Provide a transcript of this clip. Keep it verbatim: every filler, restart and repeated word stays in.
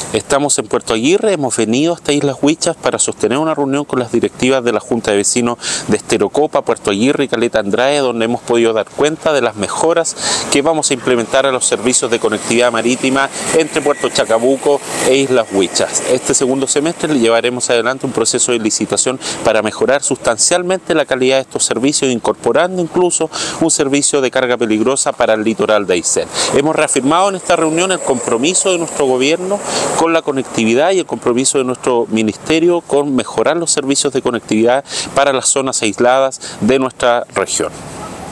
Estamos en Puerto Aguirre, hemos venido hasta Islas Huichas para sostener una reunión con las directivas de la Junta de Vecinos de Esterocopa, Puerto Aguirre y Caleta Andrade, donde hemos podido dar cuenta de las mejoras que vamos a implementar a los servicios de conectividad marítima entre Puerto Chacabuco e Islas Huichas. Este segundo semestre le llevaremos adelante un proceso de licitación para mejorar sustancialmente la calidad de estos servicios, incorporando incluso un servicio de carga peligrosa para el litoral de Aysén. Hemos reafirmado en esta reunión el compromiso de nuestro gobierno con la conectividad y el compromiso de nuestro ministerio con mejorar los servicios de conectividad para las zonas aisladas de nuestra región.